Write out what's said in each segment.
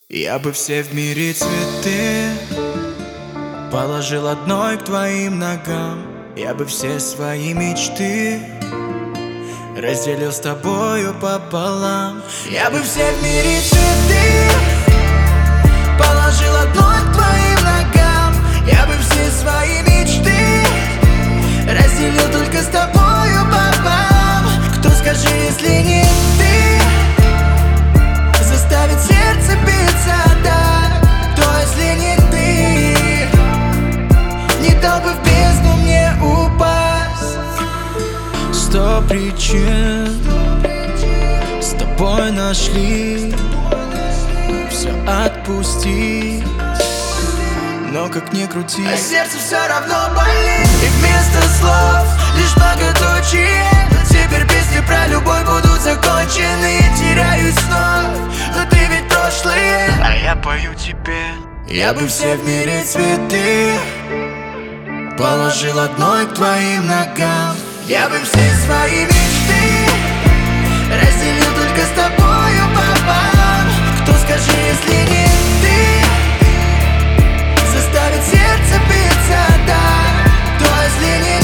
Я бы все в мире цветы положил одной к твоим ногам. Я бы все свои мечты разделил с тобою пополам. Я бы все в мире цветы положил одной к твоим ногам. Я бы все свои мечты разделил только с тобою пополам. Кто, скажи, если не ты, заставит сердце биться так? Кто, если не ты, не дал бы в бездну мне упасть? 100 причин с тобой нашли все отпустить, но как ни крути, а сердце все равно болит. И вместо слов лишь многоточие. Но теперь песни про любовь будут закончены. Теряюсь вновь, но ты ведь прошлое, а я пою тебе. Я бы все в мире цветы положил одной к твоим ногам. Я бы все свои мечты разделил только с тобою пополам. Кто, скажи, если не ты, заставит сердце биться так? Кто, если не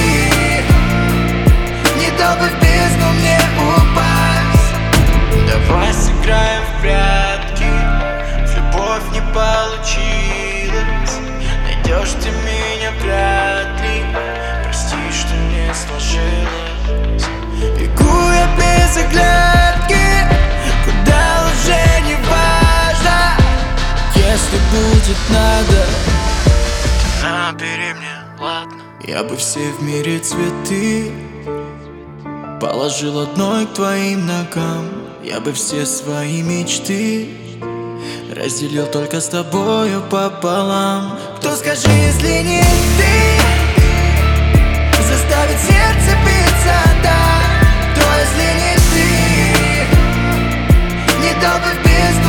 ты, не дал бы в бездну мне упасть? Давай сыграем в прятки, в любовь не получилось. Найдешь ты меня вряд ли, прости, что не сложилось. Бегу я без оглядки, куда уже не важно. Если будет надо, набери мне, ладно. Я бы все в мире цветы положил одной к твоим ногам. Я бы все свои мечты разделил только с тобою пополам. Кто, скажи, если не ты, заставит сердце биться так? Кто, если не ты, не дал бы в бездну